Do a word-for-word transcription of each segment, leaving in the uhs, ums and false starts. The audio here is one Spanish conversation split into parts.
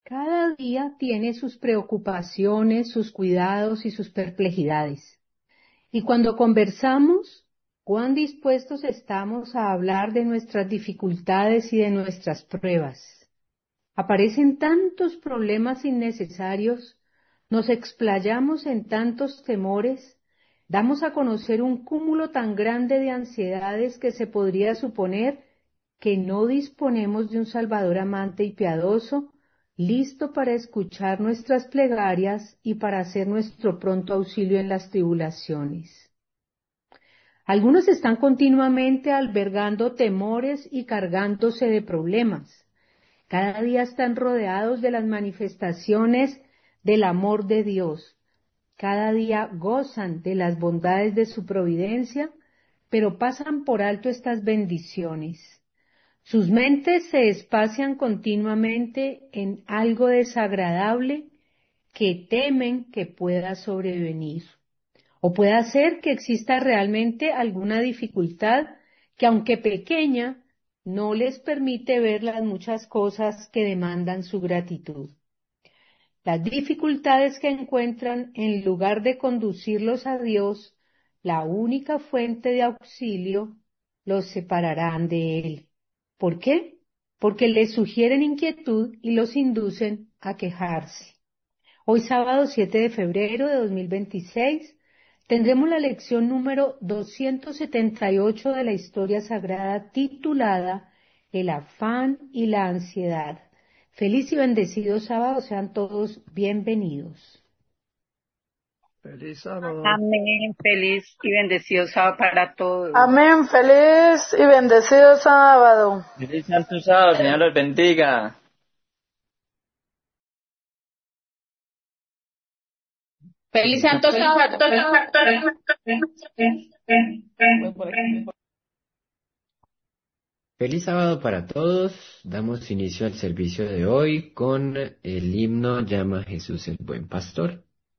Cada día tiene sus preocupaciones, sus cuidados y sus perplejidades. Y cuando conversamos, cuán dispuestos estamos a hablar de nuestras dificultades y de nuestras pruebas. Aparecen tantos problemas innecesarios, nos explayamos en tantos temores, damos a conocer un cúmulo tan grande de ansiedades que se podría suponer que no disponemos de un Salvador amante y piadoso, listo para escuchar nuestras plegarias y para hacer nuestro pronto auxilio en las tribulaciones. Algunos están continuamente albergando temores y cargándose de problemas. Cada día están rodeados de las manifestaciones del amor de Dios. Cada día gozan de las bondades de su providencia, pero pasan por alto estas bendiciones. Sus mentes se espacian continuamente en algo desagradable que temen que pueda sobrevenir. O puede ser que exista realmente alguna dificultad que, aunque pequeña, no les permite ver las muchas cosas que demandan su gratitud. Las dificultades que encuentran, en lugar de conducirlos a Dios, la única fuente de auxilio, los separarán de Él. ¿Por qué? Porque les sugieren inquietud y los inducen a quejarse. Hoy sábado siete de febrero de dos mil veintiséis tendremos la lección número doscientos setenta y ocho de la historia sagrada titulada El afán y la ansiedad. Feliz y bendecido sábado, sean todos bienvenidos. Feliz sábado. Amén, feliz y bendecido sábado para todos. Amén, feliz y bendecido sábado. Feliz santo sábado, Señor los bendiga. Feliz santo sábado. Feliz sábado para todos. Damos inicio al servicio de hoy con el himno Llama a Jesús el buen pastor.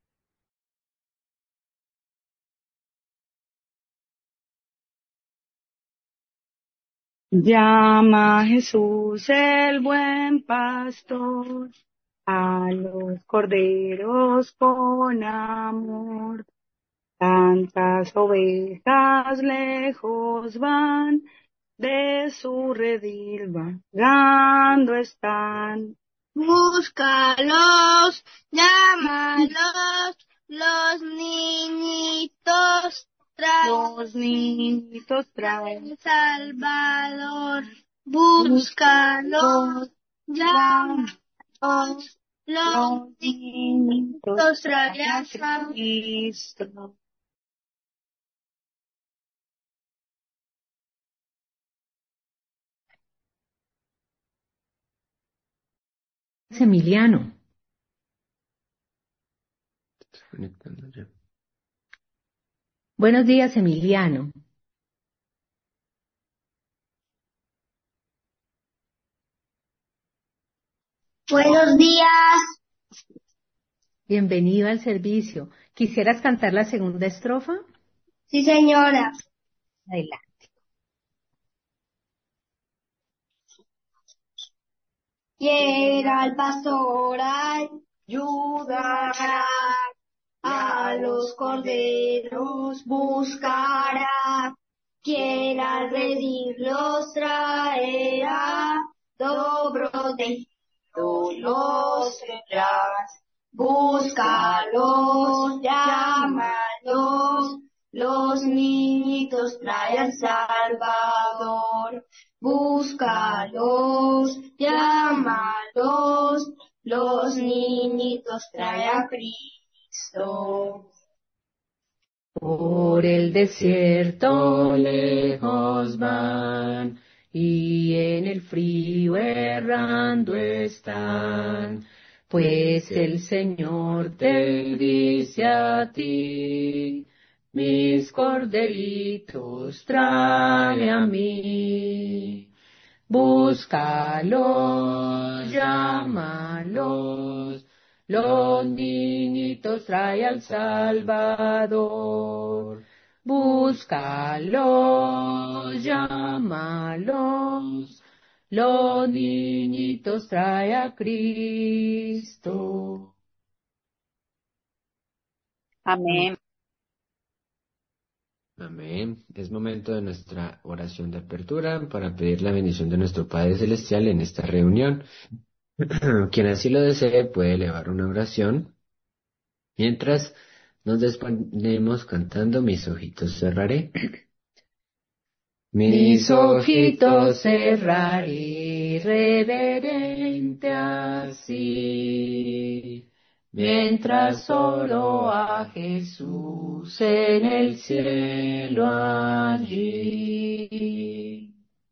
Llama a Jesús el buen pastor, a los corderos con amor. Tantas ovejas lejos van, de su redil vagando están. Búscalos, llámalos, los niñitos traen, Los niñitos traen el Salvador. Búscalos, llámalos, los niñitos traen a Cristo. Emiliano. Conectando ya. Buenos días, Emiliano. Buenos días. Bienvenido al servicio. ¿Quisieras cantar la segunda estrofa? Sí, señora. Adelante. Quiera el pastor ayudará, a los corderos buscará, quiera al redil los traerá, dobro de los tendrás. Búscalos, llámalos, los niñitos trae al Salvador. Búscalos, llámalos, los niñitos trae a Cristo. Por el desierto lejos van, y en el frío errando están, pues el Señor te dice a ti, mis corderitos trae a mí. Búscalos, llámalos, los niñitos trae al Salvador. Búscalos, llámalos, los niñitos trae a Cristo. Amén. Amén. Es momento de nuestra oración de apertura para pedir la bendición de nuestro Padre Celestial en esta reunión. Quien así lo desee puede elevar una oración mientras nos despedimos cantando Mis ojitos cerraré. Mis ojitos cerraré reverente así, mientras solo a Jesús en el cielo allí.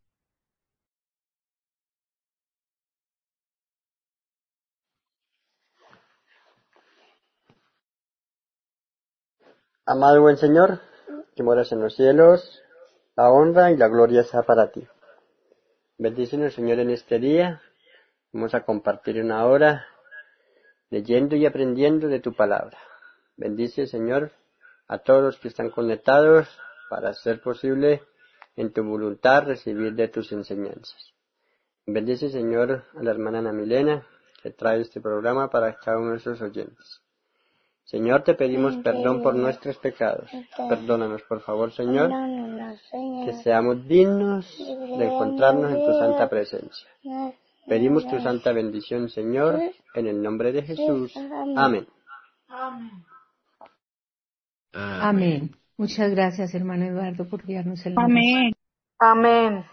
Amado buen Señor, que moras en los cielos, la honra y la gloria sea para ti. Bendícenos, Señor, en este día. Vamos a compartir una hora leyendo y aprendiendo de tu palabra. Bendice, Señor, a todos los que están conectados para hacer posible en tu voluntad recibir de tus enseñanzas. Bendice, Señor, a la hermana Ana Milena, que trae este programa para cada uno de sus oyentes. Señor, te pedimos perdón por nuestros pecados. Perdónanos, por favor, Señor, que seamos dignos de encontrarnos en tu santa presencia. Pedimos tu santa bendición, Señor, en el nombre de Jesús. Amén. Amén. Muchas gracias, hermano Eduardo, por guiarnos el Amén. Amén.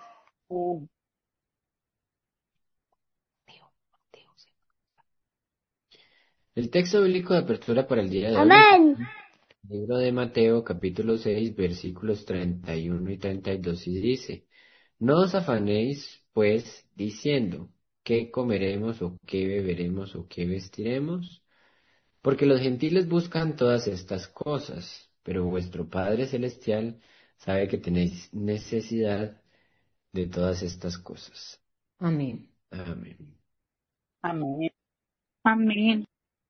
El texto bíblico de apertura para el día de hoy. Amén. Libro de Mateo, capítulo seis, versículos treinta y uno y treinta y dos, y dice: No os afanéis, pues, diciendo, ¿qué comeremos, o qué beberemos, o qué vestiremos? Porque los gentiles buscan todas estas cosas, pero vuestro Padre Celestial sabe que tenéis necesidad de todas estas cosas. Amén. Amén. Amén. Amén.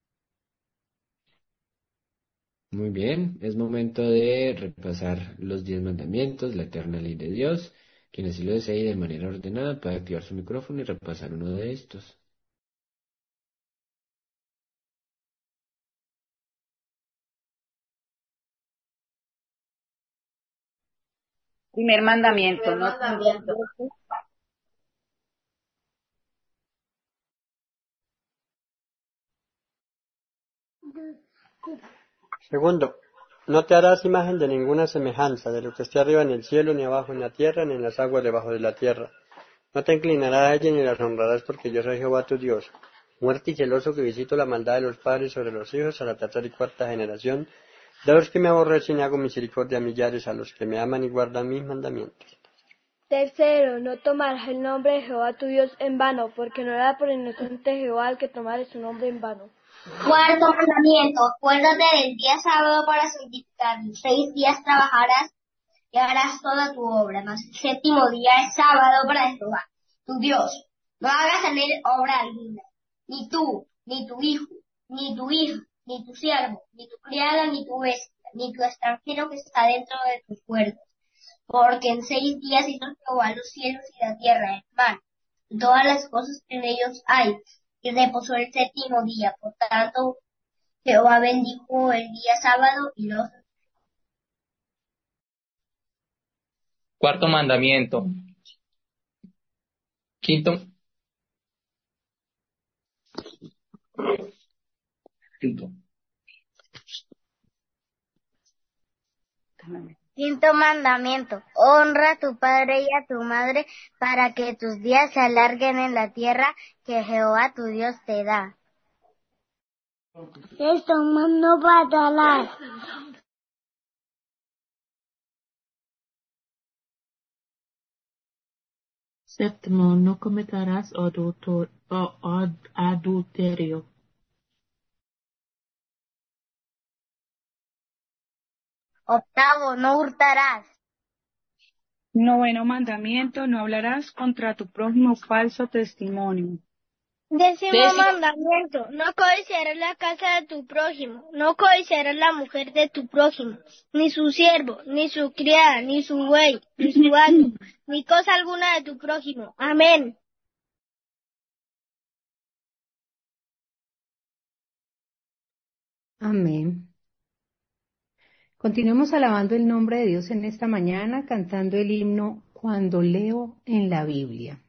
Muy bien, es momento de repasar los diez mandamientos, la eterna ley de Dios. Quien así lo desee de manera ordenada puede activar su micrófono y repasar uno de estos. Primer mandamiento, no tendrás. Segundo, no te harás imagen de ninguna semejanza de lo que esté arriba en el cielo, ni abajo en la tierra, ni en las aguas debajo de la tierra. No te inclinarás a ella ni las honrarás, porque yo soy Jehová tu Dios, muerte y celoso, que visito la maldad de los padres sobre los hijos a la tercera y cuarta generación de los que me aborrecen y hago misericordia a millares, a los que me aman y guardan mis mandamientos. Tercero, no tomarás el nombre de Jehová tu Dios en vano, porque no era por inocente Jehová el que tomare su nombre en vano. Cuarto mandamiento, acuérdate del día sábado para santificarlo. Seis días trabajarás y harás toda tu obra, mas el séptimo día es sábado para Jehová, tu Dios. No hagas en él obra alguna, ni tú, ni tu hijo, ni tu hija, ni tu siervo, ni tu criada, ni tu bestia, ni tu extranjero que está dentro de tus puertas. Porque en seis días hizo Jehová los cielos y la tierra, el mar, y todas las cosas que en ellos hay, y reposó el séptimo día. Por tanto, Jehová bendijo el día sábado y los... Cuarto mandamiento. Quinto. Quinto. Quinto mandamiento, honra a tu padre y a tu madre para que tus días se alarguen en la tierra que Jehová tu Dios te da. Esto no matarás. Séptimo, no cometerás adulto- o- ad- adulterio. Octavo, no hurtarás. Noveno mandamiento, no hablarás contra tu prójimo falso testimonio. Décimo Décimo. mandamiento, no codiciarás la casa de tu prójimo, no codiciarás la mujer de tu prójimo, ni su siervo, ni su criada, ni su buey, ni su asno, ni cosa alguna de tu prójimo. Amén. Amén. Continuemos alabando el nombre de Dios en esta mañana, cantando el himno Cuando leo en la Biblia.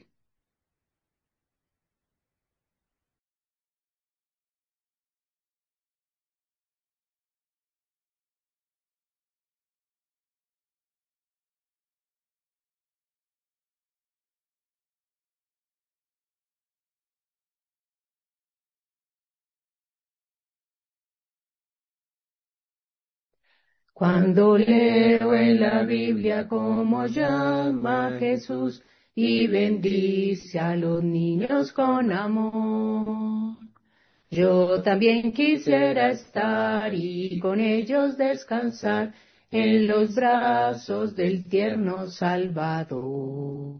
Cuando leo en la Biblia cómo llama a Jesús y bendice a los niños con amor, yo también quisiera estar y con ellos descansar en los brazos del tierno Salvador.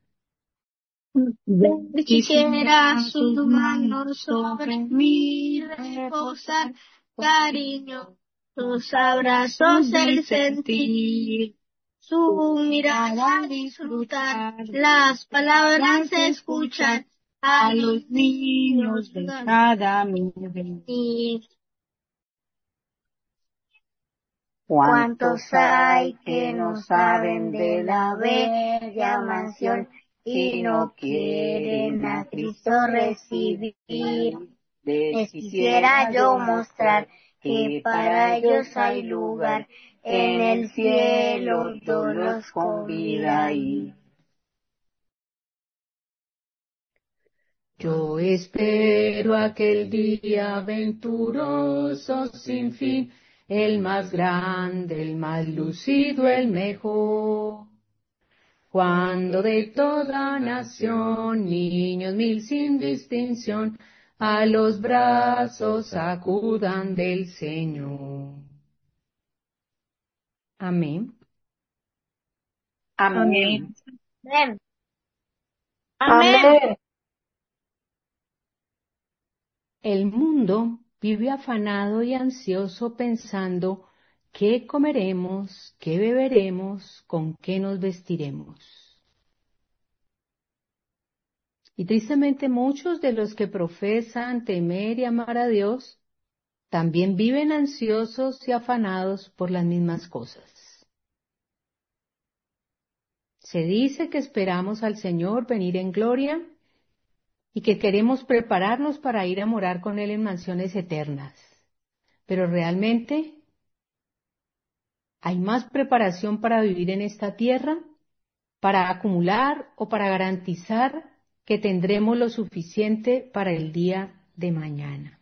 Quisiera sus manos sobre mí reposar, cariño, sus abrazos el sentir, su mirada disfrutar, las palabras escuchar, a los niños de cada venir. ¿Cuántos hay que no saben de la bella mansión y no quieren a Cristo recibir? Les quisiera yo mostrar que para ellos hay lugar en el cielo, yo los convido ahí. Yo espero aquel día venturoso sin fin, el más grande, el más lucido, el mejor. Cuando de toda nación, niños mil sin distinción, a los brazos acudan del Señor. Amén. Amén. Amén. Amén. El mundo vive afanado y ansioso pensando qué comeremos, qué beberemos, con qué nos vestiremos. Y tristemente muchos de los que profesan temer y amar a Dios también viven ansiosos y afanados por las mismas cosas. Se dice que esperamos al Señor venir en gloria y que queremos prepararnos para ir a morar con Él en mansiones eternas. Pero realmente hay más preparación para vivir en esta tierra, para acumular o para garantizar que tendremos lo suficiente para el día de mañana.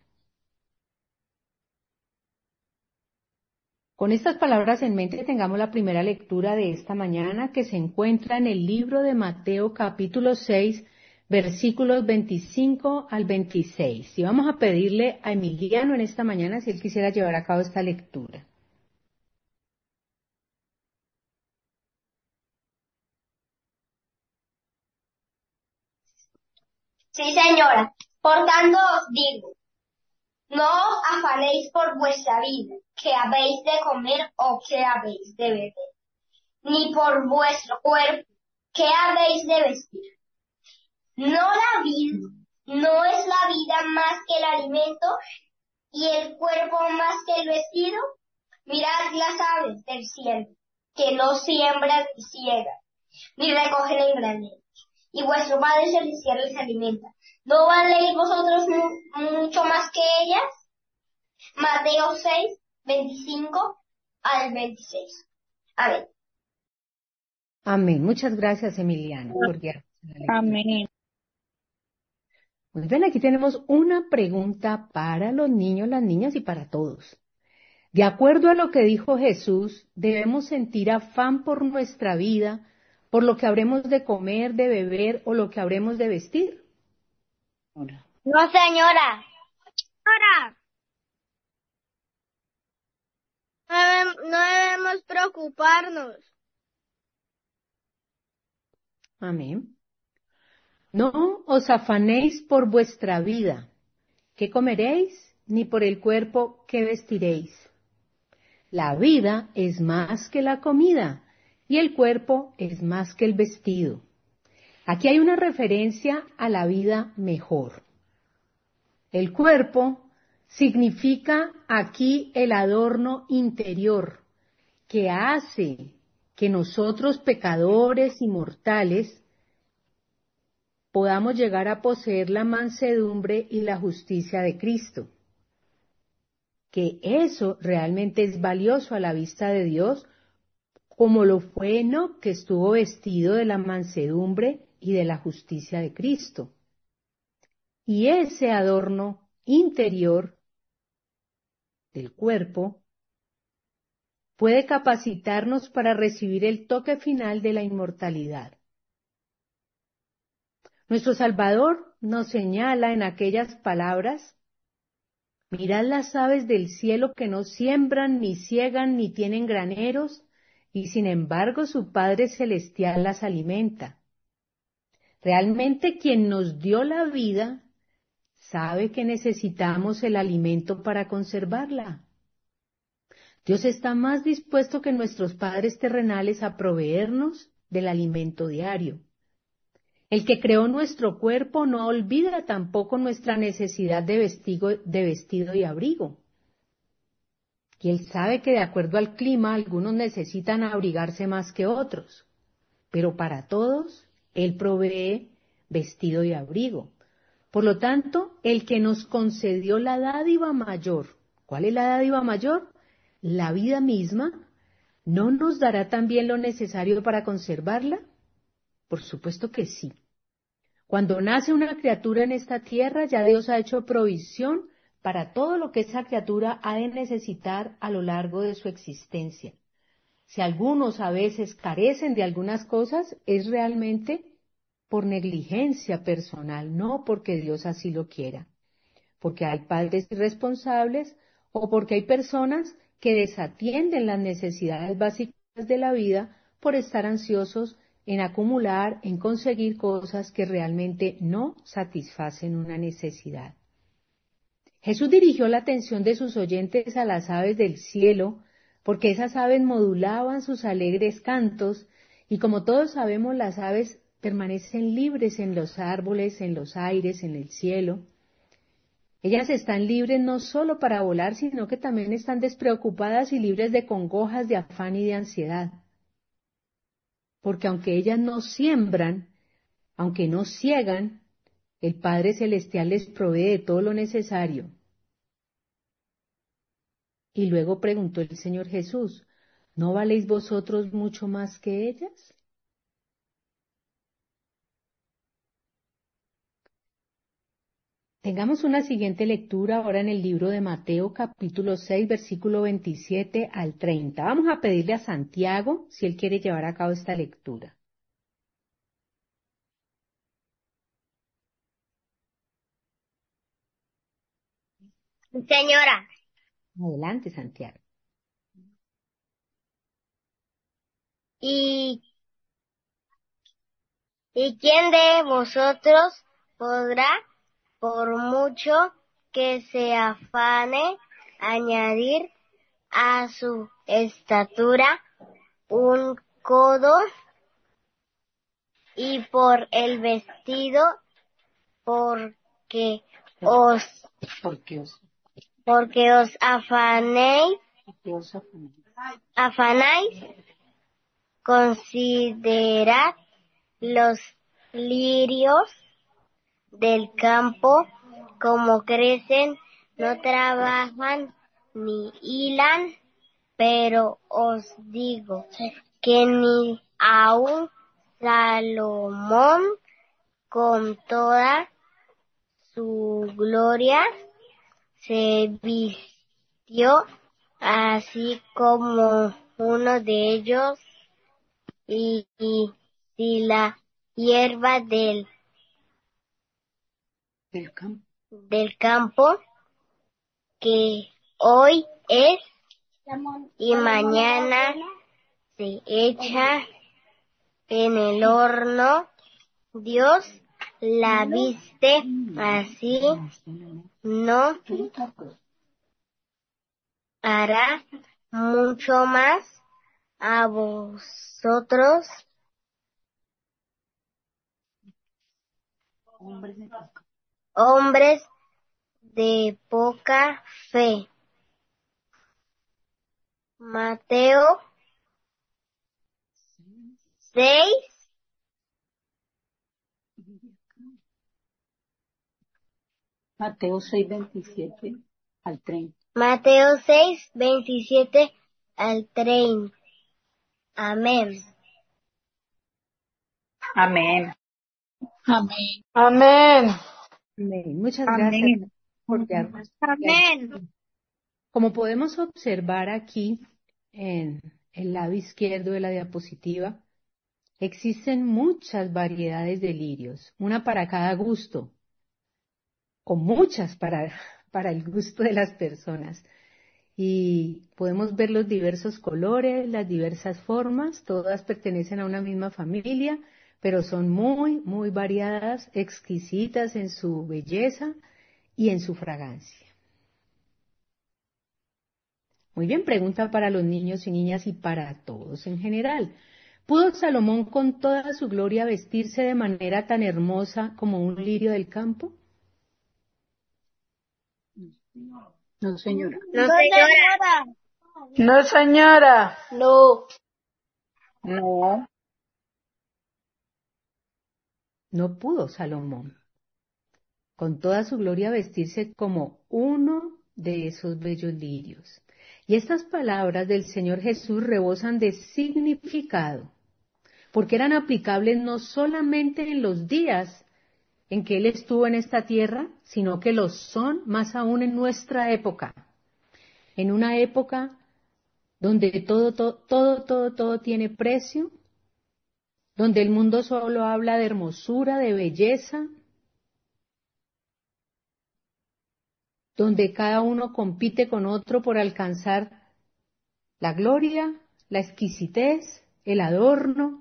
Con estas palabras en mente tengamos la primera lectura de esta mañana que se encuentra en el libro de Mateo capítulo seis, versículos veinticinco al veintiséis. Y vamos a pedirle a Emiliano en esta mañana si él quisiera llevar a cabo esta lectura. Sí, señora. Por tanto os digo, no os afanéis por vuestra vida, que habéis de comer o que habéis de beber, ni por vuestro cuerpo, que habéis de vestir. No la vida, no es la vida más que el alimento, y el cuerpo más que el vestido. Mirad las aves del cielo, que no siembran ni ciegan, ni recogen en graneros, y vuestro Padre Celestial les alimenta. ¿No valéis vosotros mu- mucho más que ellas? Mateo seis, veinticinco al veintiséis. Amén. Amén. Muchas gracias, Emiliano, por guiarnos en la lectura. Amén. Muy bien, aquí tenemos una pregunta para los niños, las niñas y para todos. De acuerdo a lo que dijo Jesús, ¿debemos sentir afán por nuestra vida, por lo que habremos de comer, de beber o lo que habremos de vestir? No, señora. Señora. No debem- no debemos preocuparnos. Amén. No os afanéis por vuestra vida, qué comeréis, ni por el cuerpo, qué vestiréis. La vida es más que la comida, y el cuerpo es más que el vestido. Aquí hay una referencia a la vida mejor. El cuerpo significa aquí el adorno interior que hace que nosotros pecadores y mortales podamos llegar a poseer la mansedumbre y la justicia de Cristo. Que eso realmente es valioso a la vista de Dios, como lo fue Enoc, que estuvo vestido de la mansedumbre y de la justicia de Cristo. Y ese adorno interior del cuerpo puede capacitarnos para recibir el toque final de la inmortalidad. Nuestro Salvador nos señala en aquellas palabras: mirad las aves del cielo que no siembran, ni siegan, ni tienen graneros, y sin embargo su Padre Celestial las alimenta. Realmente quien nos dio la vida sabe que necesitamos el alimento para conservarla. Dios está más dispuesto que nuestros padres terrenales a proveernos del alimento diario. El que creó nuestro cuerpo no olvida tampoco nuestra necesidad de vestido, de vestido y abrigo. Y Él sabe que de acuerdo al clima algunos necesitan abrigarse más que otros, pero para todos Él provee vestido y abrigo. Por lo tanto, el que nos concedió la dádiva mayor, ¿cuál es la dádiva mayor? La vida misma, ¿no nos dará también lo necesario para conservarla? Por supuesto que sí. Cuando nace una criatura en esta tierra, ya Dios ha hecho provisión para todo lo que esa criatura ha de necesitar a lo largo de su existencia. Si algunos a veces carecen de algunas cosas, es realmente por negligencia personal, no porque Dios así lo quiera. Porque hay padres irresponsables o porque hay personas que desatienden las necesidades básicas de la vida por estar ansiosos en acumular, en conseguir cosas que realmente no satisfacen una necesidad. Jesús dirigió la atención de sus oyentes a las aves del cielo, porque esas aves modulaban sus alegres cantos, y como todos sabemos, las aves permanecen libres en los árboles, en los aires, en el cielo. Ellas están libres no solo para volar, sino que también están despreocupadas y libres de congojas, de afán y de ansiedad. Porque aunque ellas no siembran, aunque no siegan, el Padre Celestial les provee de todo lo necesario. Y luego preguntó el Señor Jesús: ¿no valéis vosotros mucho más que ellas? Tengamos una siguiente lectura ahora en el libro de Mateo, capítulo seis, versículo veintisiete al treinta. Vamos a pedirle a Santiago si él quiere llevar a cabo esta lectura. Señora. Adelante, Santiago. ¿Y, ¿Y quién de vosotros podrá, por mucho que se afane, añadir a su estatura un codo? Y por el vestido, porque os, Porque os, porque os afanéis, porque os afanéis. afanáis, considerad los lirios del campo, como crecen, no trabajan ni hilan, pero os digo que ni aun Salomón con toda su gloria se vistió así como uno de ellos. Y, y si la hierba del, Del campo. del campo, que hoy es y mañana se echa en el horno, Dios la viste así, ¿no hará mucho más a vosotros, hombres de poca fe. Mateo seis, Mateo seis, veintisiete al treinta. Mateo seis, veintisiete al treinta. Amén. Amén. Amén. Amén. Amén. Muchas gracias Amén. por darnos. Amén. Como podemos observar aquí en el lado izquierdo de la diapositiva, existen muchas variedades de lirios, una para cada gusto, o muchas para, para el gusto de las personas. Y podemos ver los diversos colores, las diversas formas, todas pertenecen a una misma familia, pero son muy, muy variadas, exquisitas en su belleza y en su fragancia. Muy bien, pregunta para los niños y niñas y para todos en general. ¿Pudo Salomón con toda su gloria vestirse de manera tan hermosa como un lirio del campo? No, señora. No, señora. No, señora. No. No. No pudo Salomón con toda su gloria vestirse como uno de esos bellos lirios. Y estas palabras del Señor Jesús rebosan de significado, porque eran aplicables no solamente en los días en que Él estuvo en esta tierra, sino que lo son más aún en nuestra época, en una época donde todo, todo, todo, todo, todo tiene precio, donde el mundo solo habla de hermosura, de belleza, donde cada uno compite con otro por alcanzar la gloria, la exquisitez, el adorno.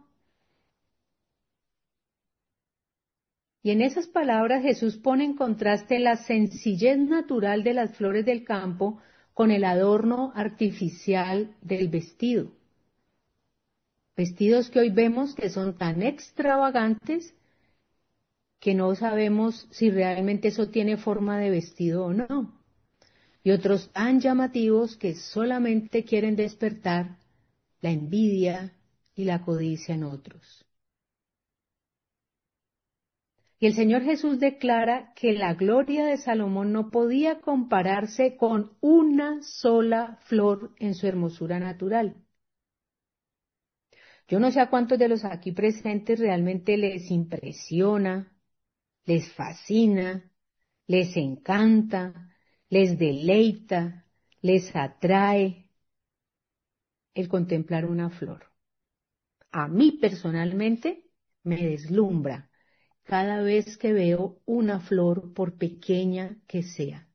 Y en esas palabras Jesús pone en contraste la sencillez natural de las flores del campo con el adorno artificial del vestido. Vestidos que hoy vemos que son tan extravagantes que no sabemos si realmente eso tiene forma de vestido o no. Y otros tan llamativos que solamente quieren despertar la envidia y la codicia en otros. Y el Señor Jesús declara que la gloria de Salomón no podía compararse con una sola flor en su hermosura natural. Yo no sé a cuántos de los aquí presentes realmente les impresiona, les fascina, les encanta, les deleita, les atrae el contemplar una flor. A mí personalmente me deslumbra cada vez que veo una flor, por pequeña que sea.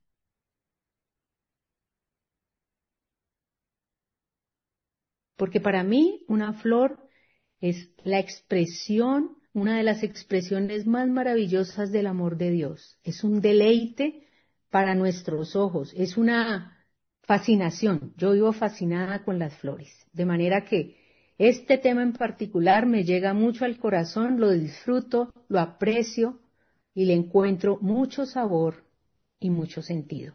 Porque para mí una flor es la expresión, una de las expresiones más maravillosas del amor de Dios. Es un deleite para nuestros ojos, es una fascinación. Yo vivo fascinada con las flores, de manera que este tema en particular me llega mucho al corazón, lo disfruto, lo aprecio y le encuentro mucho sabor y mucho sentido.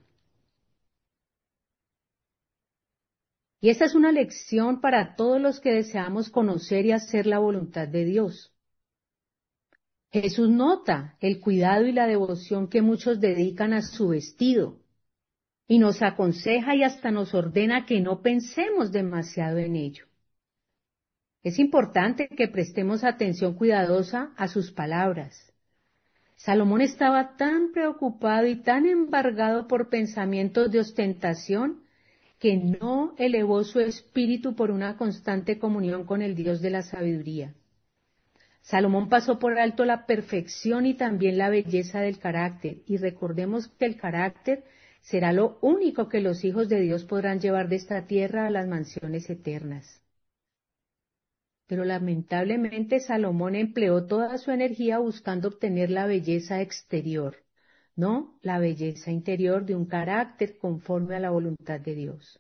Y esta es una lección para todos los que deseamos conocer y hacer la voluntad de Dios. Jesús nota el cuidado y la devoción que muchos dedican a su vestido y nos aconseja y hasta nos ordena que no pensemos demasiado en ello. Es importante que prestemos atención cuidadosa a sus palabras. Salomón estaba tan preocupado y tan embargado por pensamientos de ostentación que no elevó su espíritu por una constante comunión con el Dios de la sabiduría. Salomón pasó por alto la perfección y también la belleza del carácter, y recordemos que el carácter será lo único que los hijos de Dios podrán llevar de esta tierra a las mansiones eternas. Pero lamentablemente Salomón empleó toda su energía buscando obtener la belleza exterior, no la belleza interior de un carácter conforme a la voluntad de Dios.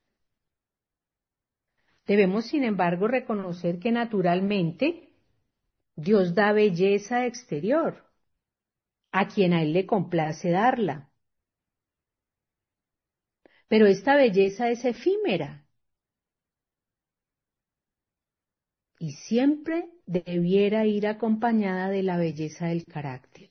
Debemos, sin embargo, reconocer que naturalmente Dios da belleza exterior a quien a Él le complace darla. Pero esta belleza es efímera y siempre debiera ir acompañada de la belleza del carácter.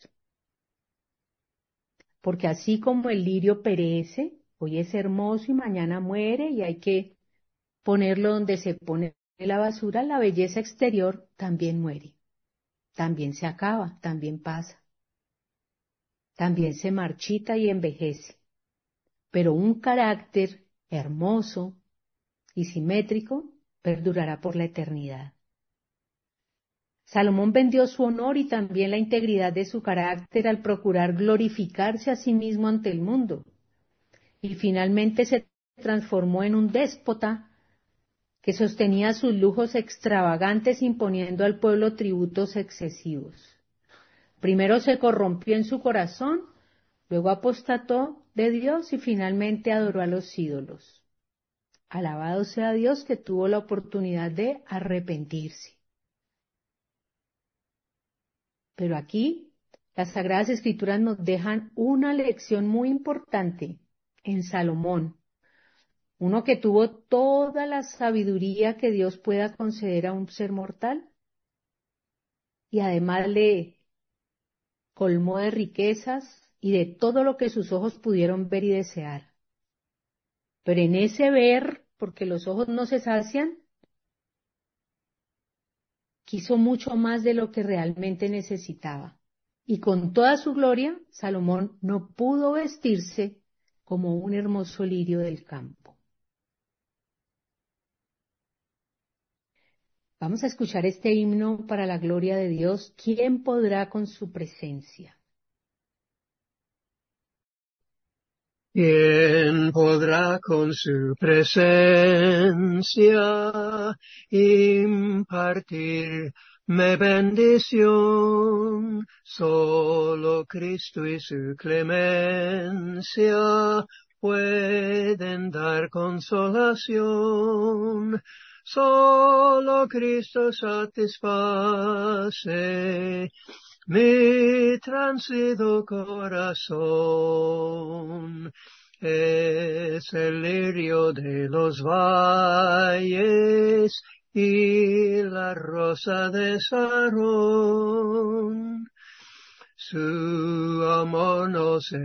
Porque así como el lirio perece, hoy es hermoso y mañana muere y hay que ponerlo donde se pone la basura, la belleza exterior también muere, también se acaba, también pasa, también se marchita y envejece. Pero un carácter hermoso y simétrico perdurará por la eternidad. Salomón vendió su honor y también la integridad de su carácter al procurar glorificarse a sí mismo ante el mundo, y finalmente se transformó en un déspota que sostenía sus lujos extravagantes imponiendo al pueblo tributos excesivos. Primero se corrompió en su corazón, luego apostató de Dios y finalmente adoró a los ídolos. Alabado sea Dios que tuvo la oportunidad de arrepentirse. Pero aquí las Sagradas Escrituras nos dejan una lección muy importante en Salomón, uno que tuvo toda la sabiduría que Dios pueda conceder a un ser mortal y además le colmó de riquezas y de todo lo que sus ojos pudieron ver y desear. Pero en ese ver, porque los ojos no se sacian, quiso mucho más de lo que realmente necesitaba. Y con toda su gloria, Salomón no pudo vestirse como un hermoso lirio del campo. Vamos a escuchar este himno para la gloria de Dios. ¿Quién podrá con su presencia? ¿Quién podrá con su presencia impartirme bendición? Solo Cristo y su clemencia pueden dar consolación. Solo Cristo satisface mi transido corazón. Es el lirio de los valles y la rosa de Sarón. Su amor no se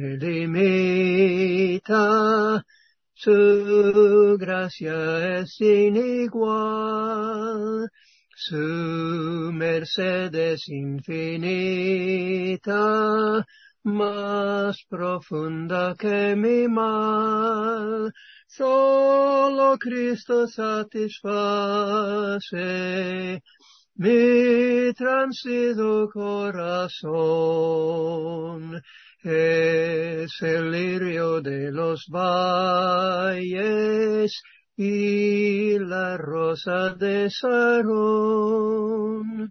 limita, su gracia es sin igual. Su merced es infinita, más profunda que mi mal. Solo Cristo satisface mi transido corazón. Es el lirio de los valles y la rosa de Sarón.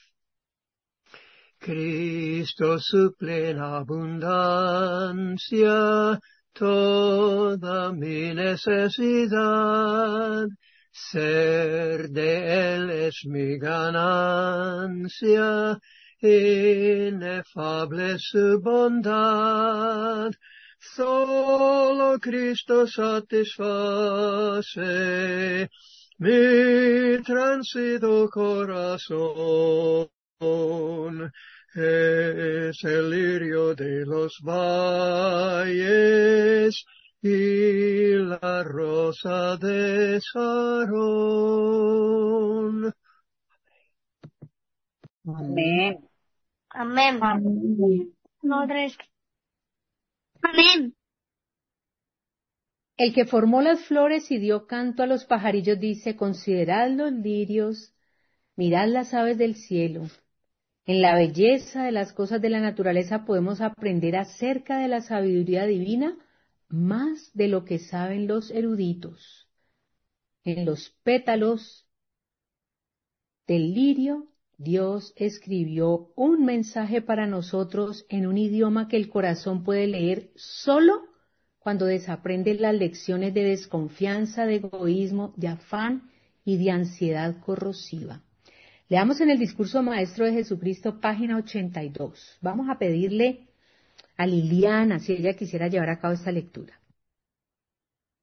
Cristo suple en abundancia toda mi necesidad. Ser de Él es mi ganancia, inefable su bondad. Solo Cristo satisface mi transido corazón. Es el lirio de los valles y la rosa de Sarón. Amén. Amén. Amén. No, tres. Amén. El que formó las flores y dio canto a los pajarillos dice, considerad los lirios, mirad las aves del cielo. En la belleza de las cosas de la naturaleza podemos aprender acerca de la sabiduría divina más de lo que saben los eruditos. En los pétalos del lirio, Dios escribió un mensaje para nosotros en un idioma que el corazón puede leer solo cuando desaprende las lecciones de desconfianza, de egoísmo, de afán y de ansiedad corrosiva. Leamos en el discurso maestro de Jesucristo, página ochenta y dos. Vamos a pedirle a Liliana si ella quisiera llevar a cabo esta lectura.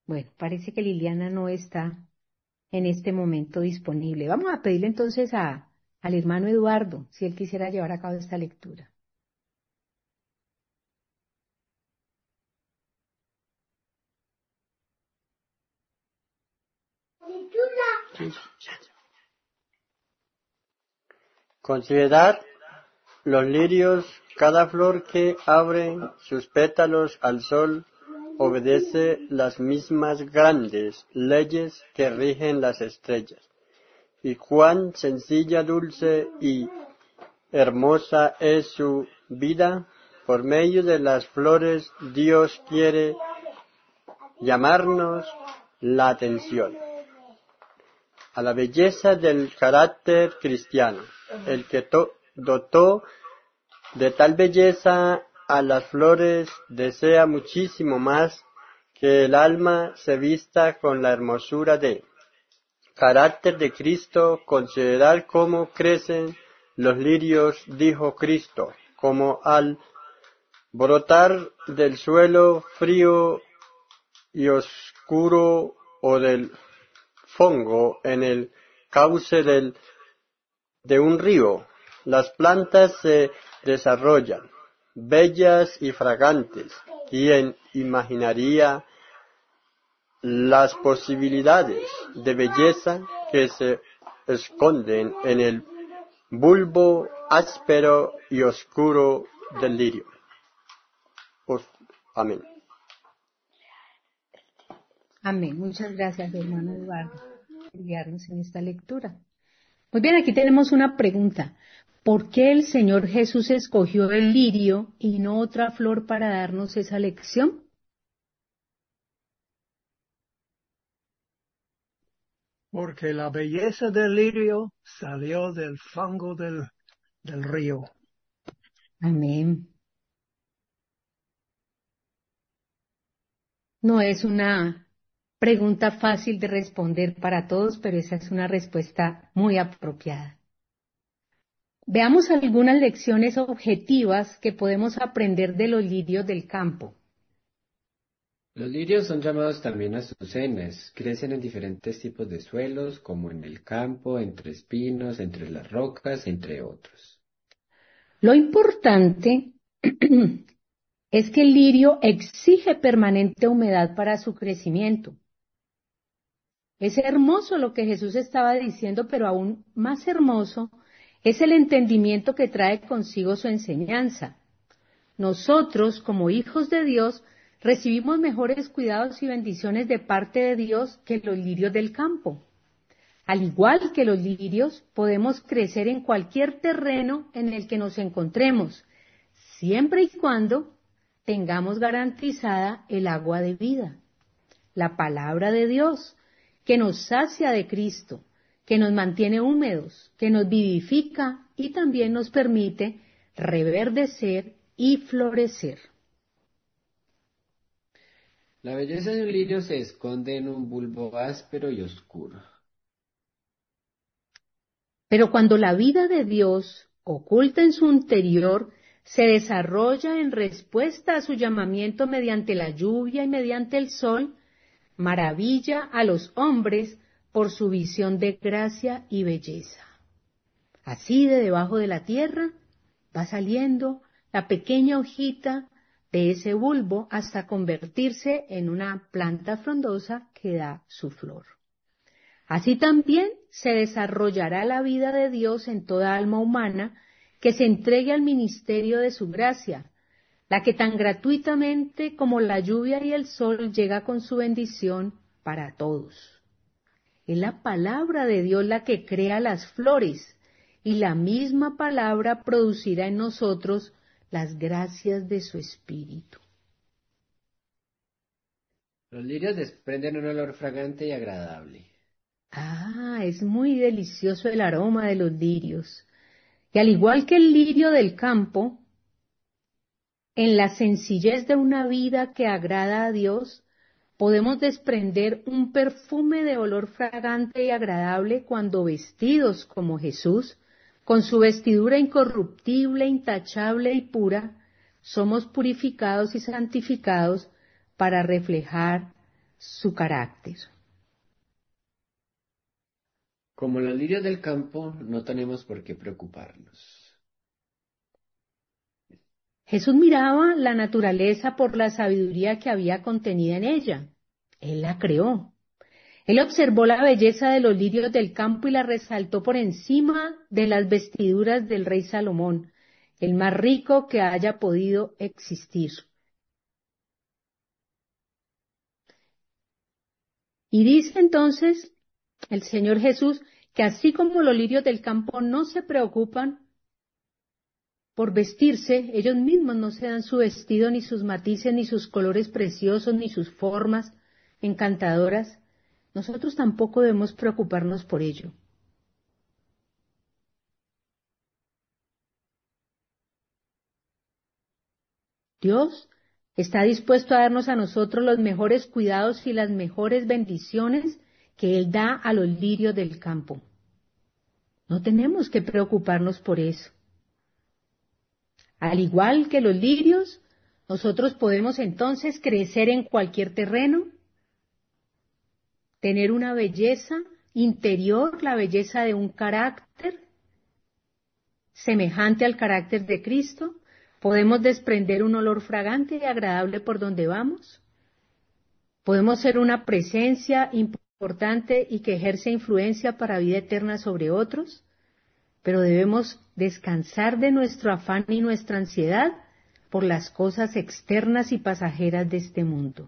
Bueno, parece que Liliana no está en este momento disponible. Vamos a pedirle entonces a, al hermano Eduardo si él quisiera llevar a cabo esta lectura. Considerad los lirios, cada flor que abre sus pétalos al sol obedece las mismas grandes leyes que rigen las estrellas. Y cuán sencilla, dulce y hermosa es su vida. Por medio de las flores Dios quiere llamarnos la atención a la belleza del carácter cristiano. El que to- dotó de tal belleza a las flores desea muchísimo más que el alma se vista con la hermosura de carácter de Cristo. Considerar cómo crecen los lirios, dijo Cristo, como al brotar del suelo frío y oscuro o del fongo en el cauce del, de un río. Las plantas se desarrollan, bellas y fragantes. ¿Quién imaginaría las posibilidades de belleza que se esconden en el bulbo áspero y oscuro del lirio? Pues, amén. Amén. Muchas gracias, hermano Eduardo, por guiarnos en esta lectura. Muy bien, aquí tenemos una pregunta. ¿Por qué el Señor Jesús escogió el lirio y no otra flor para darnos esa lección? Porque la belleza del lirio salió del fango del, del río. Amén. No es una pregunta fácil de responder para todos, pero esa es una respuesta muy apropiada. Veamos algunas lecciones objetivas que podemos aprender de los lirios del campo. Los lirios son llamados también azucenas. Crecen en diferentes tipos de suelos, como en el campo, entre espinos, entre las rocas, entre otros. Lo importante es que el lirio exige permanente humedad para su crecimiento. Es hermoso lo que Jesús estaba diciendo, pero aún más hermoso es el entendimiento que trae consigo su enseñanza. Nosotros, como hijos de Dios, recibimos mejores cuidados y bendiciones de parte de Dios que los lirios del campo. Al igual que los lirios, podemos crecer en cualquier terreno en el que nos encontremos, siempre y cuando tengamos garantizada el agua de vida, la palabra de Dios, que nos sacia de Cristo, que nos mantiene húmedos, que nos vivifica y también nos permite reverdecer y florecer. La belleza de un lirio se esconde en un bulbo áspero y oscuro. Pero cuando la vida de Dios, oculta en su interior, se desarrolla en respuesta a su llamamiento mediante la lluvia y mediante el sol, maravilla a los hombres por su visión de gracia y belleza. Así de debajo de la tierra va saliendo la pequeña hojita de ese bulbo hasta convertirse en una planta frondosa que da su flor. Así también se desarrollará la vida de Dios en toda alma humana que se entregue al ministerio de su gracia, la que tan gratuitamente como la lluvia y el sol llega con su bendición para todos. Es la palabra de Dios la que crea las flores, y la misma palabra producirá en nosotros las gracias de su Espíritu. Los lirios desprenden un olor fragante y agradable. Ah, es muy delicioso el aroma de los lirios. Y al igual que el lirio del campo, en la sencillez de una vida que agrada a Dios, podemos desprender un perfume de olor fragante y agradable cuando vestidos como Jesús, con su vestidura incorruptible, intachable y pura, somos purificados y santificados para reflejar su carácter. Como los lirios del campo, no tenemos por qué preocuparnos. Jesús miraba la naturaleza por la sabiduría que había contenida en ella. Él la creó. Él observó la belleza de los lirios del campo y la resaltó por encima de las vestiduras del rey Salomón, el más rico que haya podido existir. Y dice entonces el Señor Jesús que así como los lirios del campo no se preocupan por vestirse, ellos mismos no se dan su vestido, ni sus matices, ni sus colores preciosos, ni sus formas encantadoras, nosotros tampoco debemos preocuparnos por ello. Dios está dispuesto a darnos a nosotros los mejores cuidados y las mejores bendiciones que Él da a los lirios del campo. No tenemos que preocuparnos por eso. Al igual que los lirios, nosotros podemos entonces crecer en cualquier terreno, tener una belleza interior, la belleza de un carácter semejante al carácter de Cristo. Podemos desprender un olor fragante y agradable por donde vamos. Podemos ser una presencia importante y que ejerce influencia para vida eterna sobre otros, pero debemos descansar de nuestro afán y nuestra ansiedad por las cosas externas y pasajeras de este mundo.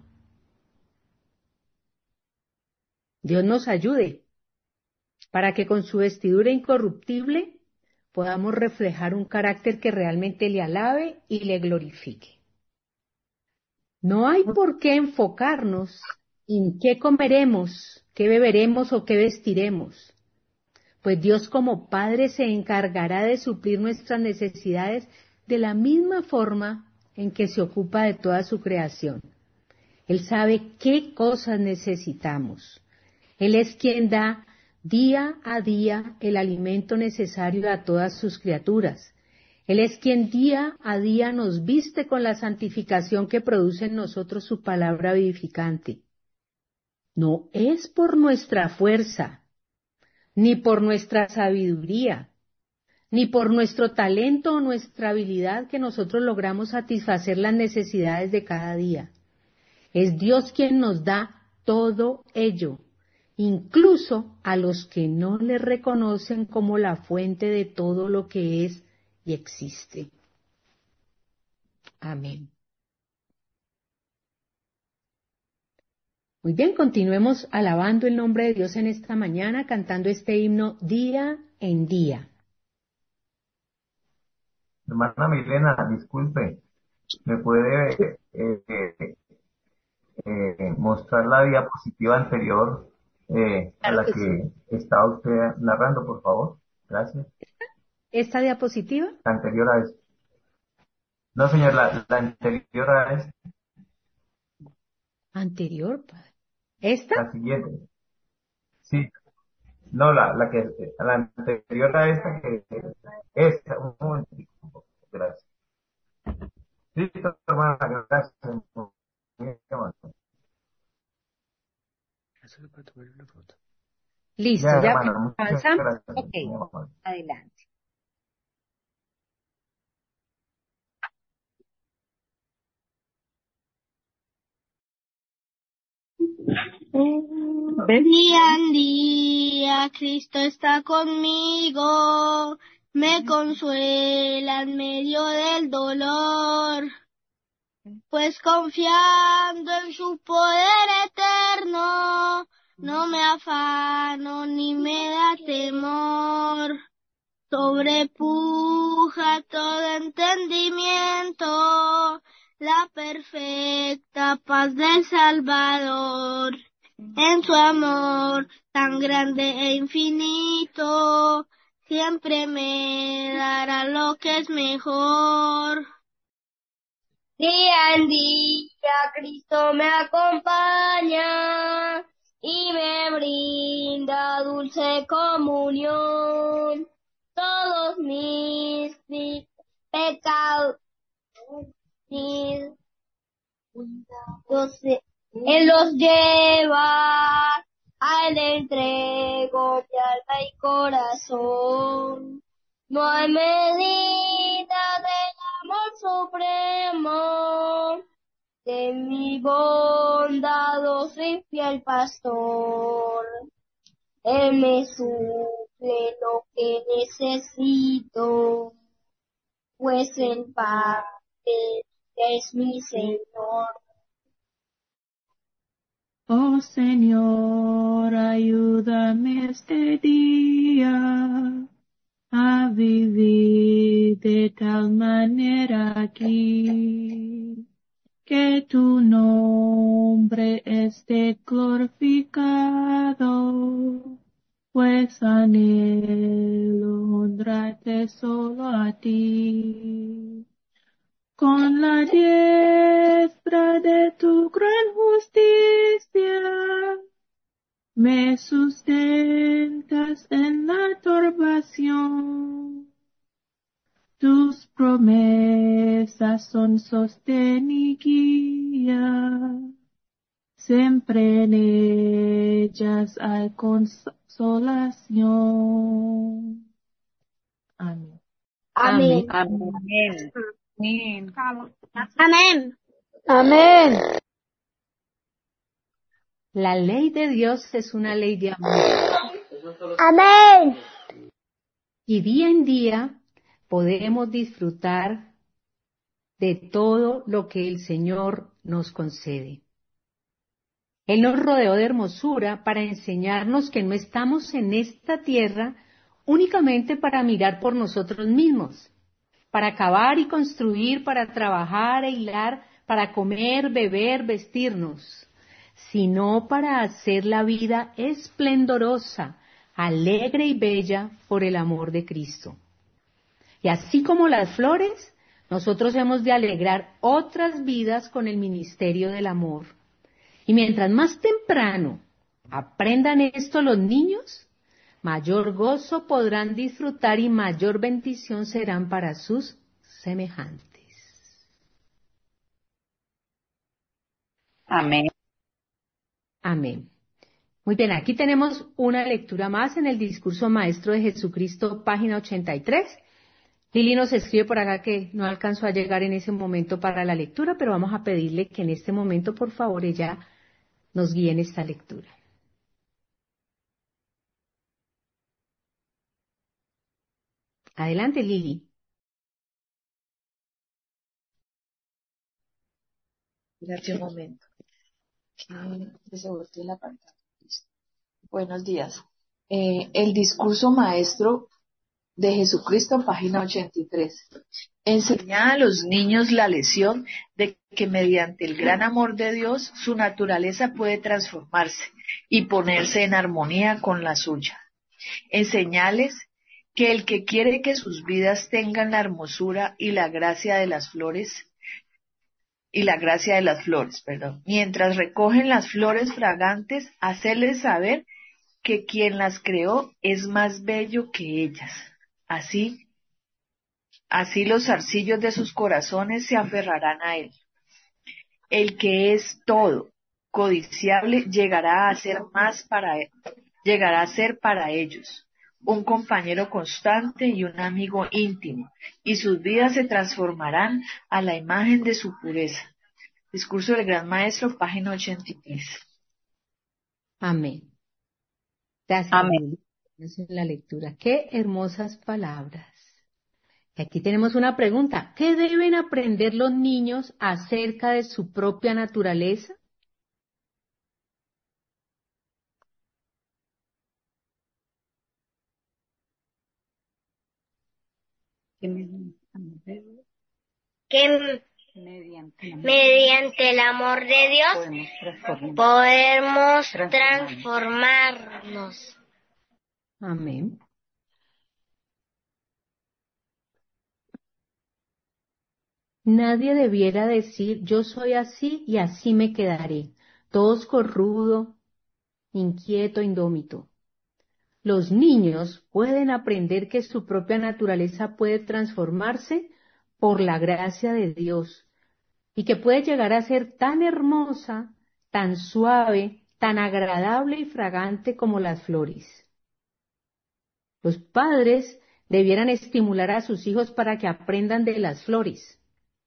Dios nos ayude para que con su vestidura incorruptible podamos reflejar un carácter que realmente le alabe y le glorifique. No hay por qué enfocarnos en qué comeremos, qué beberemos o qué vestiremos, pues Dios como Padre se encargará de suplir nuestras necesidades de la misma forma en que se ocupa de toda su creación. Él sabe qué cosas necesitamos. Él es quien da día a día el alimento necesario a todas sus criaturas. Él es quien día a día nos viste con la santificación que produce en nosotros su palabra vivificante. No es por nuestra fuerza, ni por nuestra sabiduría, ni por nuestro talento o nuestra habilidad que nosotros logramos satisfacer las necesidades de cada día. Es Dios quien nos da todo ello, incluso a los que no le reconocen como la fuente de todo lo que es y existe. Amén. Muy bien, continuemos alabando el nombre de Dios en esta mañana, cantando este himno día en día. Hermana Milena, disculpe, ¿me puede eh, eh, eh, mostrar la diapositiva anterior eh, a Claro la que que sí. estaba usted narrando, por favor? Gracias. ¿Esta diapositiva? La anterior a esta. No, señor, la, la anterior a esta. Anterior, padre. ¿Esta? La siguiente. Sí. No, la, la que, la anterior a esta que, esta, un momentico. Gracias. Listo, hermana, gracias. Listo, Ya, ya hermano, muchas avanzamos. gracias. Ok, muy amable. adelante. Día en día Cristo está conmigo, me consuela en medio del dolor, pues confiando en su poder eterno, no me afano ni me da temor. Sobrepuja todo entendimiento la perfecta paz del Salvador. En su amor tan grande e infinito, siempre me dará lo que es mejor. Día en día Cristo me acompaña y me brinda dulce comunión. Todos mis, mis pecados, mis, Él los lleva, a Él entrego mi alma y corazón. No hay medida del amor supremo de mi bondadoso y fiel pastor. Él me suple lo que necesito, pues en parte es mi Señor. Oh Señor, ayúdame este día a vivir de tal manera aquí que tu nombre esté glorificado, pues anhelo honrarte solo a ti. Con la diestra de tu gran justicia, me sustentas en la turbación. Tus promesas son sostén y guía, siempre en ellas hay consolación. Amén. Amén. Amén. Amén. Amén. Amén. La ley de Dios es una ley de amor. Amén. Y día en día podemos disfrutar de todo lo que el Señor nos concede. Él nos rodeó de hermosura para enseñarnos que no estamos en esta tierra únicamente para mirar por nosotros mismos, para acabar y construir, para trabajar e hilar, para comer, beber, vestirnos, sino para hacer la vida esplendorosa, alegre y bella por el amor de Cristo. Y así como las flores, nosotros hemos de alegrar otras vidas con el ministerio del amor. Y mientras más temprano aprendan esto los niños, mayor gozo podrán disfrutar y mayor bendición serán para sus semejantes. Amén. Amén. Muy bien, aquí tenemos una lectura más en el discurso maestro de Jesucristo, página ochenta y tres. Lili nos escribe por acá que no alcanzó a llegar en ese momento para la lectura, pero vamos a pedirle que en este momento, por favor, ella nos guíe en esta lectura. Adelante, Lili. Espérate un momento. Que se voltee la pantalla. Listo. Buenos días. Eh, el discurso maestro de Jesucristo, página ochenta y tres. Enseña a los niños la lección de que mediante el gran amor de Dios su naturaleza puede transformarse y ponerse en armonía con la suya. Enseñales que el que quiere que sus vidas tengan la hermosura y la gracia de las flores, y la gracia de las flores, perdón, mientras recogen las flores fragantes, hacerles saber que quien las creó es más bello que ellas. Así, así los zarcillos de sus corazones se aferrarán a él. El que es todo, codiciable, llegará a ser más para él, llegará a ser para ellos un compañero constante y un amigo íntimo, y sus vidas se transformarán a la imagen de su pureza. Discurso del Gran Maestro, página ochenta y tres. Amén. Gracias, Amén. Lili, en la lectura. Qué hermosas palabras. Y aquí tenemos una pregunta. ¿Qué deben aprender los niños acerca de su propia naturaleza? Que mediante el amor de Dios podemos transformarnos. Amén. Nadie debiera decir, yo soy así y así me quedaré, tosco, rudo, inquieto, indómito. Los niños pueden aprender que su propia naturaleza puede transformarse por la gracia de Dios y que puede llegar a ser tan hermosa tan suave, tan agradable y fragante como las flores. Los padres debieran estimular a sus hijos para que aprendan de las flores.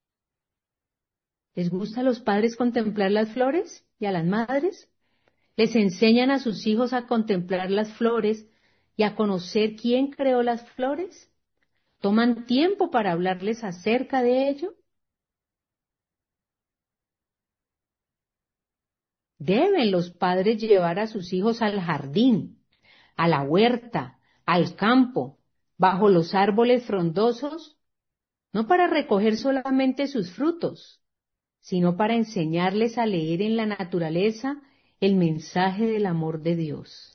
¿Les gusta a los padres contemplar las flores y a las madres? ¿Les enseñan a sus hijos a contemplar las flores y a conocer quién creó las flores? ¿Toman tiempo para hablarles acerca de ello? Deben los padres llevar a sus hijos al jardín, a la huerta, al campo, bajo los árboles frondosos, no para recoger solamente sus frutos, sino para enseñarles a leer en la naturaleza el mensaje del amor de Dios.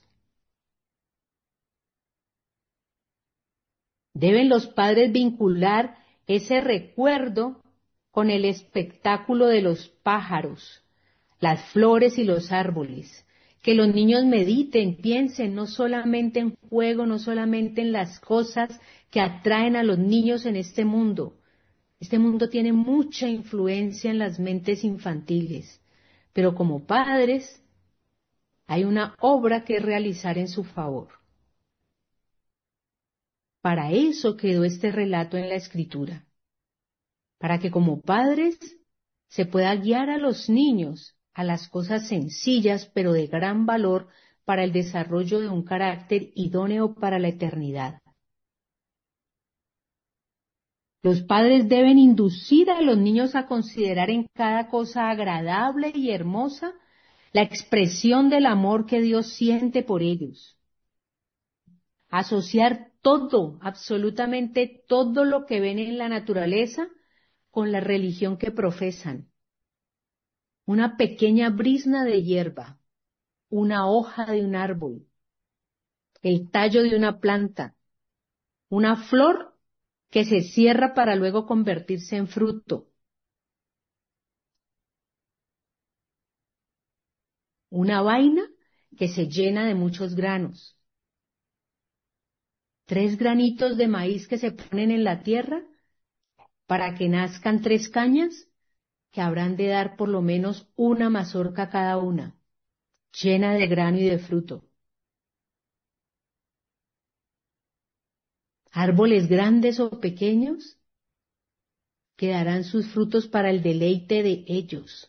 Deben los padres vincular ese recuerdo con el espectáculo de los pájaros, las flores y los árboles. Que los niños mediten, piensen no solamente en juego, no solamente en las cosas que atraen a los niños en este mundo. Este mundo tiene mucha influencia en las mentes infantiles, pero como padres hay una obra que realizar en su favor. Para eso quedó este relato en la Escritura, para que como padres se pueda guiar a los niños a las cosas sencillas pero de gran valor para el desarrollo de un carácter idóneo para la eternidad. Los padres deben inducir a los niños a considerar en cada cosa agradable y hermosa la expresión del amor que Dios siente por ellos. Asociar todo, absolutamente todo lo que ven en la naturaleza con la religión que profesan. Una pequeña brizna de hierba, una hoja de un árbol, el tallo de una planta, una flor que se cierra para luego convertirse en fruto, una vaina que se llena de muchos granos, tres granitos de maíz que se ponen en la tierra para que nazcan tres cañas que habrán de dar por lo menos una mazorca cada una, llena de grano y de fruto. Árboles grandes o pequeños que darán sus frutos para el deleite de ellos.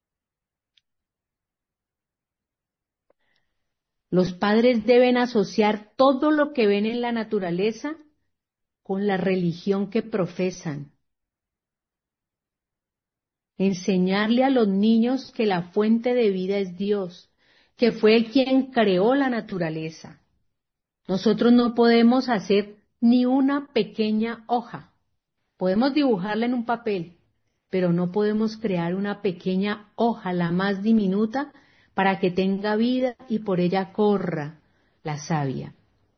Los padres deben asociar todo lo que ven en la naturaleza con la religión que profesan. Enseñarle a los niños que la fuente de vida es Dios, que fue Él quien creó la naturaleza. Nosotros no podemos hacer ni una pequeña hoja. Podemos dibujarla en un papel, pero no podemos crear una pequeña hoja, la más diminuta, para que tenga vida y por ella corra la savia.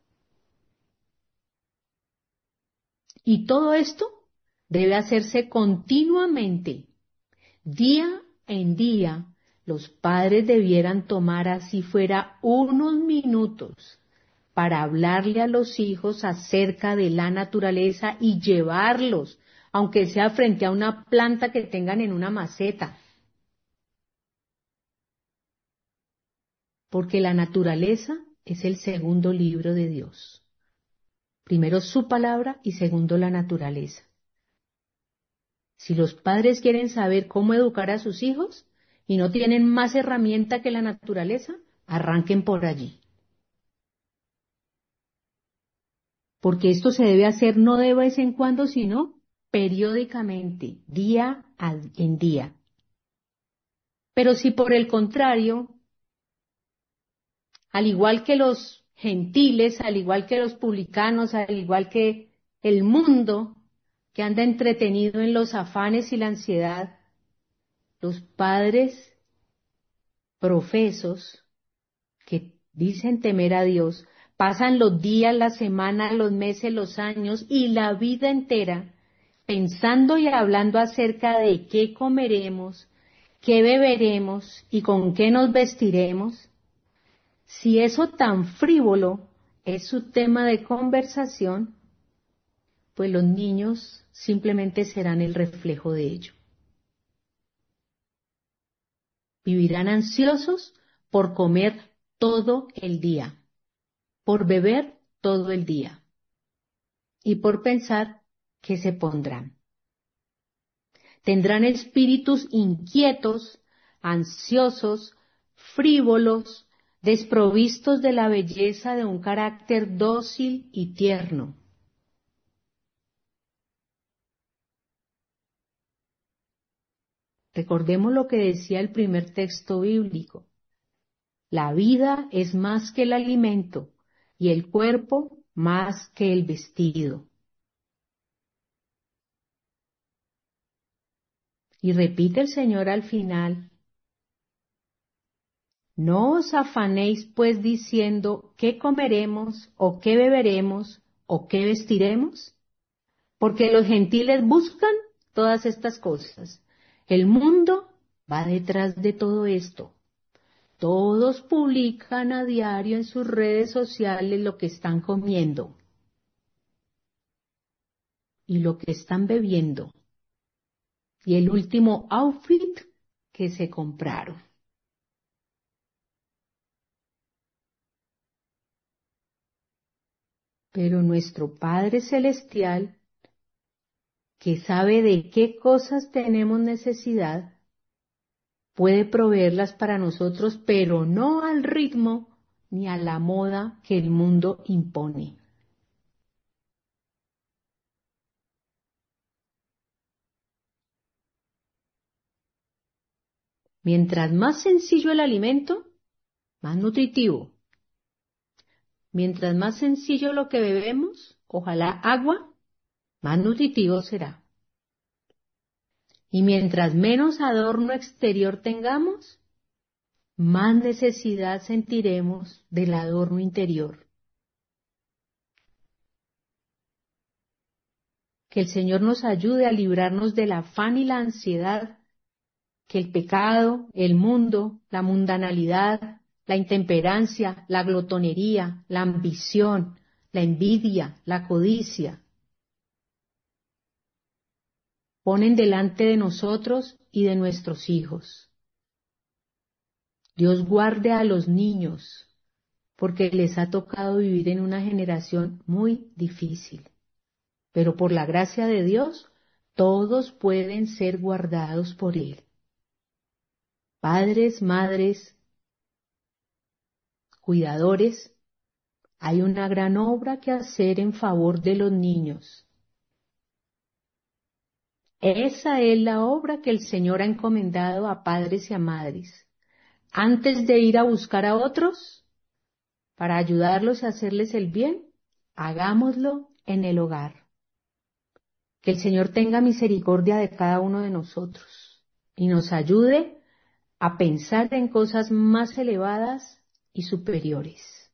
Y todo esto debe hacerse continuamente. Día en día, los padres debieran tomar así fuera unos minutos para hablarle a los hijos acerca de la naturaleza y llevarlos, aunque sea frente a una planta que tengan en una maceta. Porque la naturaleza es el segundo libro de Dios. Primero su palabra y segundo la naturaleza. Si los padres quieren saber cómo educar a sus hijos y no tienen más herramienta que la naturaleza, arranquen por allí. Porque esto se debe hacer no de vez en cuando, sino periódicamente, día en día. Pero si por el contrario, al igual que los gentiles, al igual que los publicanos, al igual que el mundo que anda entretenido en los afanes y la ansiedad, los padres profesos que dicen temer a Dios, pasan los días, las semanas, los meses, los años y la vida entera pensando y hablando acerca de qué comeremos, qué beberemos y con qué nos vestiremos. Si eso tan frívolo es su tema de conversación, pues los niños simplemente serán el reflejo de ello. Vivirán ansiosos por comer todo el día, por beber todo el día y por pensar qué se pondrán. Tendrán espíritus inquietos, ansiosos, frívolos, desprovistos de la belleza de un carácter dócil y tierno. Recordemos lo que decía el primer texto bíblico. La vida es más que el alimento y el cuerpo más que el vestido. Y repite el Señor al final: no os afanéis pues diciendo qué comeremos o qué beberemos o qué vestiremos, porque los gentiles buscan todas estas cosas. El mundo va detrás de todo esto. Todos publican a diario en sus redes sociales lo que están comiendo y lo que están bebiendo y el último outfit que se compraron. Pero nuestro Padre Celestial, que sabe de qué cosas tenemos necesidad, puede proveerlas para nosotros, pero no al ritmo ni a la moda que el mundo impone. Mientras más sencillo el alimento, más nutritivo. Mientras más sencillo lo que bebemos, ojalá agua, más nutritivo será. Y mientras menos adorno exterior tengamos, más necesidad sentiremos del adorno interior. Que el Señor nos ayude a librarnos del afán y la ansiedad que el pecado, el mundo, la mundanalidad, la intemperancia, la glotonería, la ambición, la envidia, la codicia ponen delante de nosotros y de nuestros hijos. Dios guarde a los niños, porque les ha tocado vivir en una generación muy difícil. Pero por la gracia de Dios, todos pueden ser guardados por Él. Padres, madres, cuidadores, hay una gran obra que hacer en favor de los niños. Esa es la obra que el Señor ha encomendado a padres y a madres. Antes de ir a buscar a otros, para ayudarlos a hacerles el bien, hagámoslo en el hogar. Que el Señor tenga misericordia de cada uno de nosotros y nos ayude a pensar en cosas más elevadas y superiores.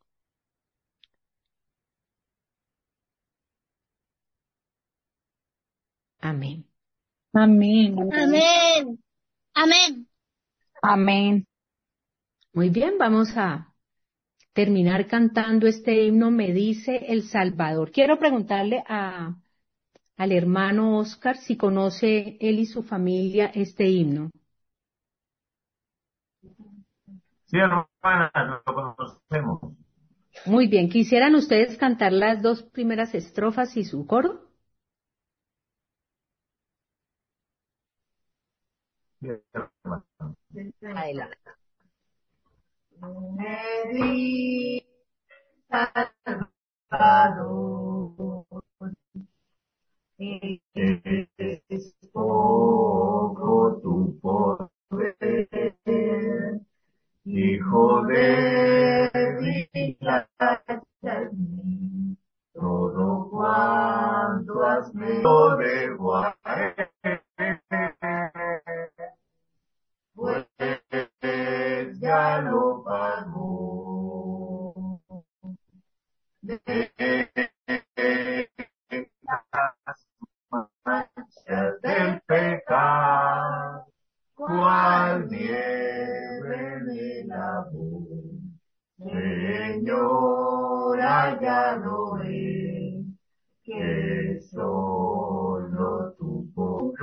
Amén. Amén. Amén. Amén. Amén. Muy bien, vamos a terminar cantando este himno, Me dice el Salvador. Quiero preguntarle a, al hermano Oscar si conoce él y su familia este himno. Sí, hermana, lo conocemos. Muy bien, ¿quisieran ustedes cantar las dos primeras estrofas y su coro? Sí, hermana. Adelante. Me di Salvador, es poco tu poder, Hijo de mi gracia, todo cuanto has me lo debo a él. Pues ya lo pagó. De las manchas del pecado, cual nieve de la voz, Señora, ya lo es, que solo tu poder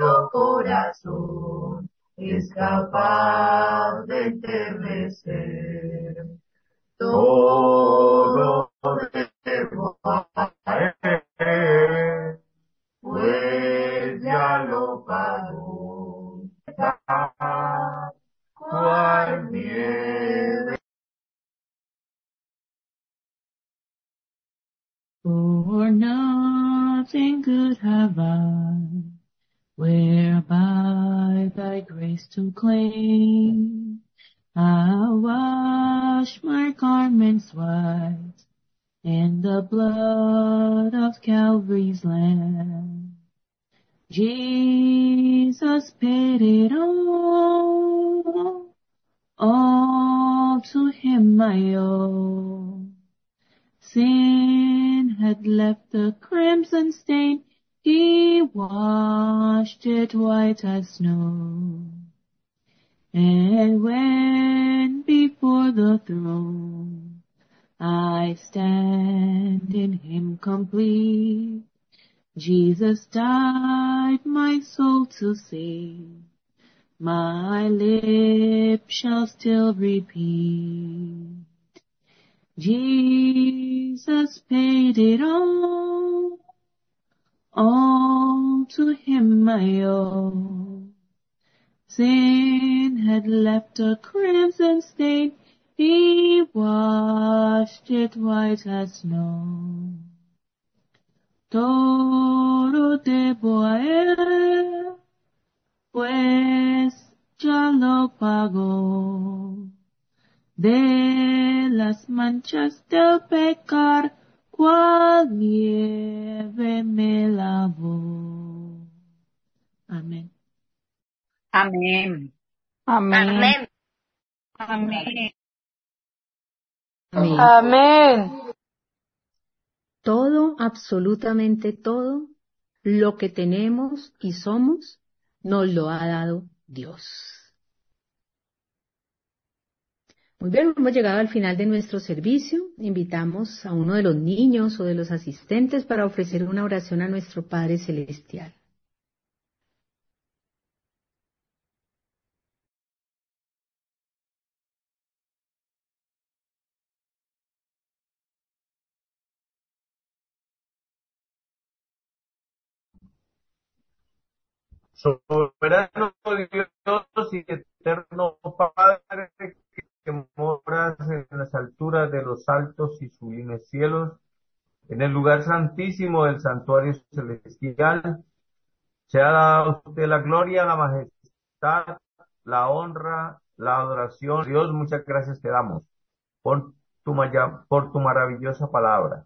capaz de enternecer. Todo debo a él, pues ya lo pagó. Cual nieve. For nothing good have I, whereby thy grace to claim. I'll wash my garments white in the blood of Calvary's Lamb. Jesus paid it all, all to him I owe. Sin had left a crimson stain, he washed it white as snow. And when before the throne I stand in him complete, Jesus died my soul to save, my lips shall still repeat. Jesus paid it all, all to him I owe. Sin had left a crimson stain, he washed it white as snow. Todo debo a él, pues ya lo pagó. De las manchas del pecar, cual nieve me lavó. Amén. Amén. Amén. Amén. Amén. Amén. Todo, absolutamente todo, lo que tenemos y somos, nos lo ha dado Dios. Muy bien, hemos llegado al final de nuestro servicio. Invitamos a uno de los niños o de los asistentes para ofrecer una oración a nuestro Padre Celestial. Soberano Dios y eterno Padre, que moras en las alturas de los altos y sublimes cielos, en el lugar santísimo del santuario celestial, se ha dado a usted la gloria, la majestad, la honra, la adoración. Dios, muchas gracias te damos por tu, maya- por tu maravillosa palabra.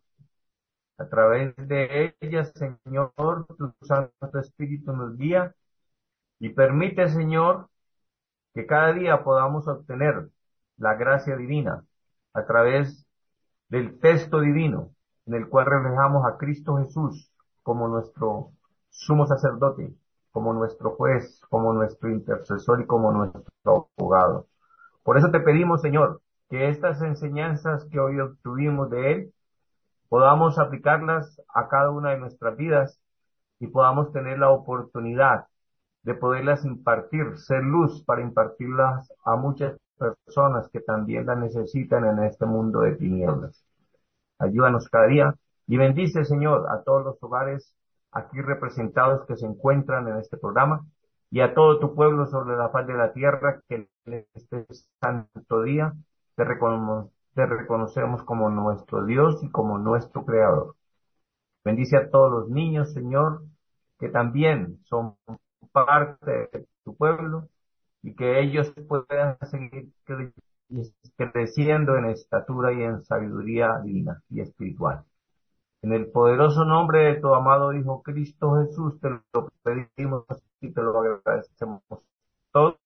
A través de ella, Señor, tu Santo Espíritu nos guía y permite, Señor, que cada día podamos obtener la gracia divina a través del texto divino en el cual reflejamos a Cristo Jesús como nuestro sumo sacerdote, como nuestro juez, como nuestro intercesor y como nuestro abogado. Por eso te pedimos, Señor, que estas enseñanzas que hoy obtuvimos de Él podamos aplicarlas a cada una de nuestras vidas y podamos tener la oportunidad de poderlas impartir, ser luz para impartirlas a muchas personas que también las necesitan en este mundo de tinieblas. Ayúdanos cada día y bendice, Señor, a todos los hogares aquí representados que se encuentran en este programa y a todo tu pueblo sobre la faz de la tierra que en este santo día te, recono- te reconocemos como nuestro Dios y como nuestro Creador. Bendice a todos los niños, Señor, que también son parte de tu pueblo y que ellos puedan seguir cre- creciendo en estatura y en sabiduría divina y espiritual. En el poderoso nombre de tu amado Hijo Cristo Jesús te lo pedimos y te lo agradecemos todo.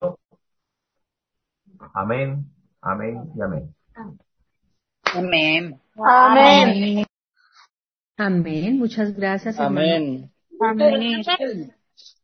Amén, amén y amén. Amén. Amén. Amén. Muchas gracias, hermano. Amén. Amén.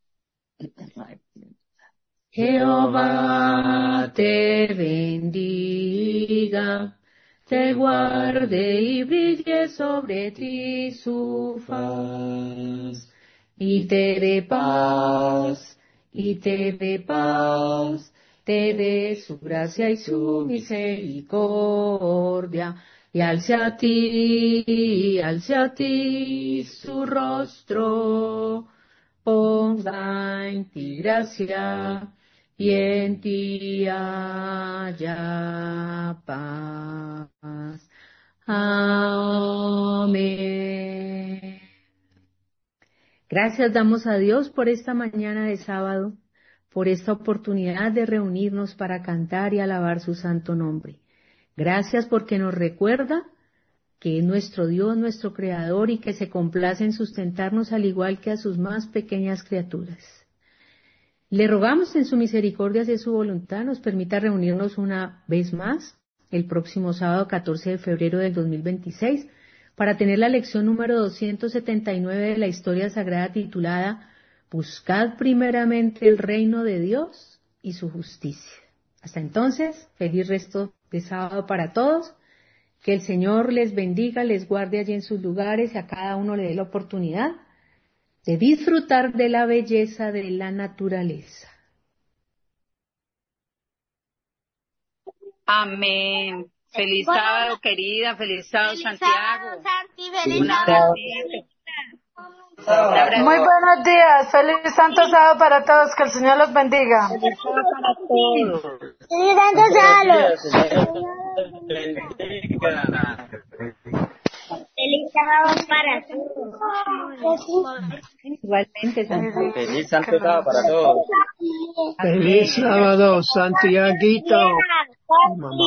Jehová te bendiga, te guarde y brille sobre ti su faz, y te dé paz y te dé paz, te dé su gracia y su misericordia, y alce a ti, alce a ti su rostro, ponga en ti gracia, y en ti haya paz. Amén. Gracias damos a Dios por esta mañana de sábado, por esta oportunidad de reunirnos para cantar y alabar su santo nombre. Gracias porque nos recuerda que es nuestro Dios, nuestro Creador, y que se complace en sustentarnos al igual que a sus más pequeñas criaturas. Le rogamos en su misericordia y en su voluntad nos permita reunirnos una vez más el próximo sábado catorce de febrero del dos mil veintiséis para tener la lección número doscientos setenta y nueve de la historia sagrada titulada Buscad primeramente el reino de Dios y su justicia. Hasta entonces, feliz resto de sábado para todos. Que el Señor les bendiga, les guarde allí en sus lugares y a cada uno le dé la oportunidad de disfrutar de la belleza de la naturaleza. Amén. Feliz Bueno, sábado, querida. Feliz sábado, feliz Santiago. sábado, Santi, Un feliz sábado. abracito. Muy buenos días, feliz santo sábado para todos, que el Señor los bendiga. Feliz sábado para todos. Feliz santo sábado. Feliz sábado para todos. Igualmente, Santiago. Feliz santo sábado para todos. Feliz sábado, Santiaguito. Mamá.